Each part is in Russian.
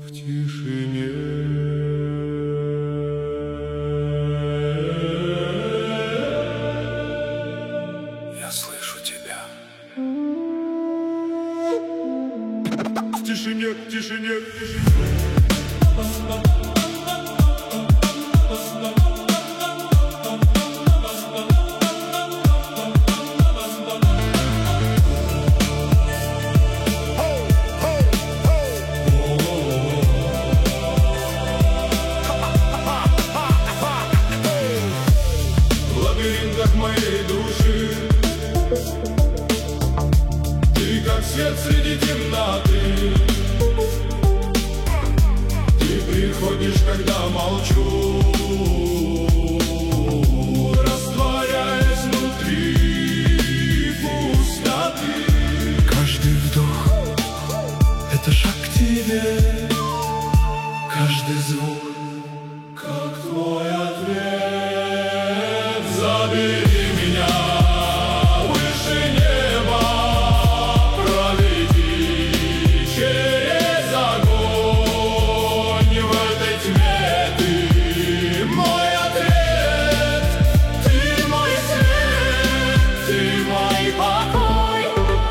в тишине. Я слышу тебя. В тишине, в тишине, в тишине. Моей души ты как свет среди темноты. Ты приходишь, когда молчу, растворяясь внутри пустоты. Каждый вдох — это шаг к тебе, каждый звук — как твой ответ. Забери меня выше неба, проведи через огонь. В этой тьме ты мой ответ, ты мой свет, ты мой покой.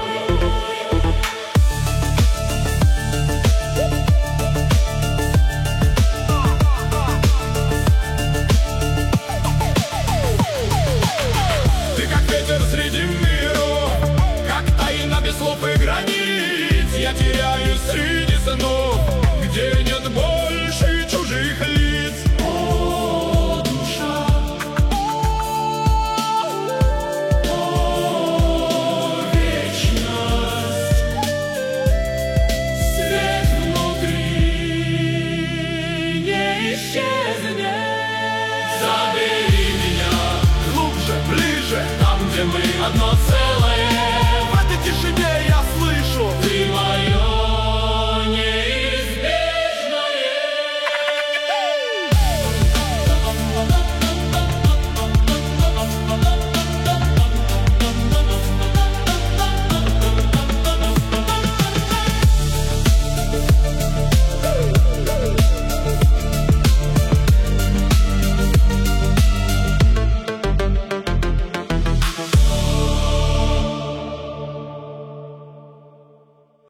Среди миров, как тайна без слов и границ, я теряюсь среди снов, где нет больше чужих лиц. О, душа, о, вечность, свет внутри не исчезнет. Забери меня глубже, ближе, там, где мы одно целое, в этой тишине.